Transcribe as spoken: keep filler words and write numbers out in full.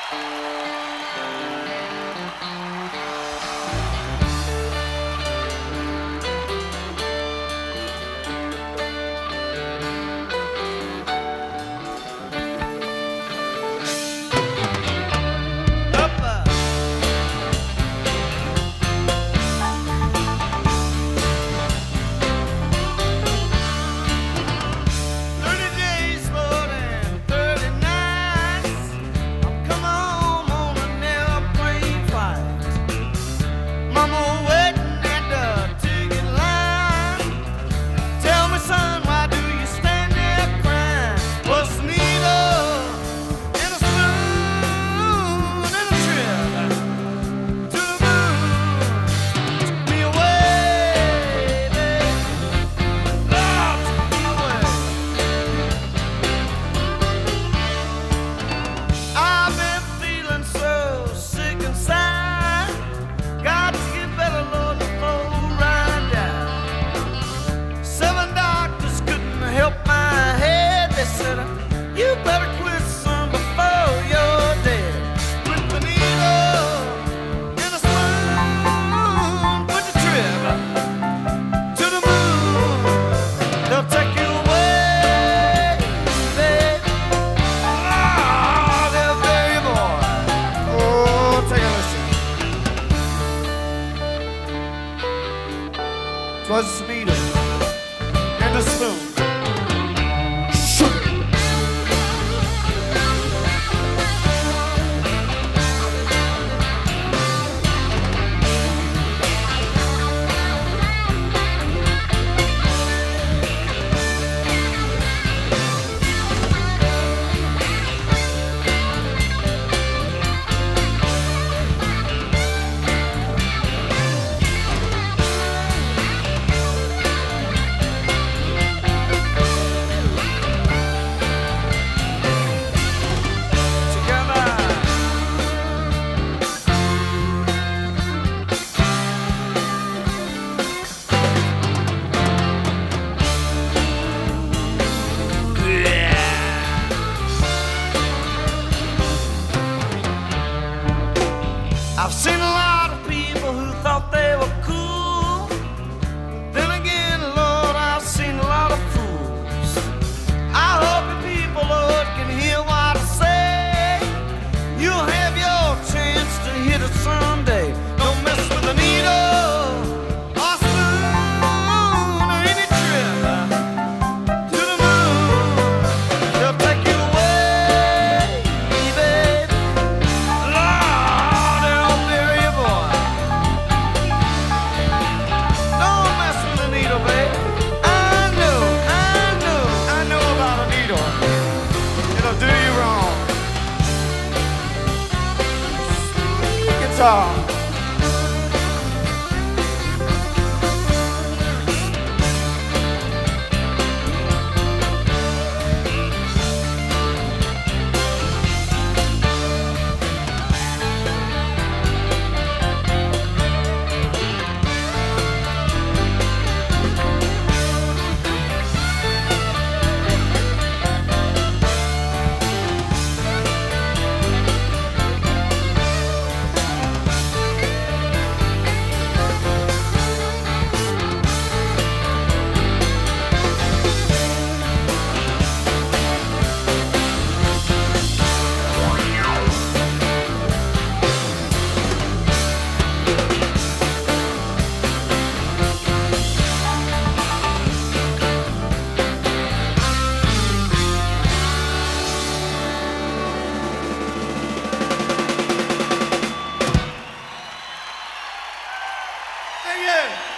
'Twas Anita and a spoon. I've seen a lot of people who thought they were cool. Then again, Lord, I've seen a lot of fools. I hope you people, Lord, can hear what I say. You'll have your chance to hit it someday. Don't mess with a needle or spoon or any trip to the moon. They'll take you away, baby. Lord, they'll bury you, boy. Don't mess with a needle, baby. I know, I know, I know about a needle. It'll do you wrong. Guitar. Yeah.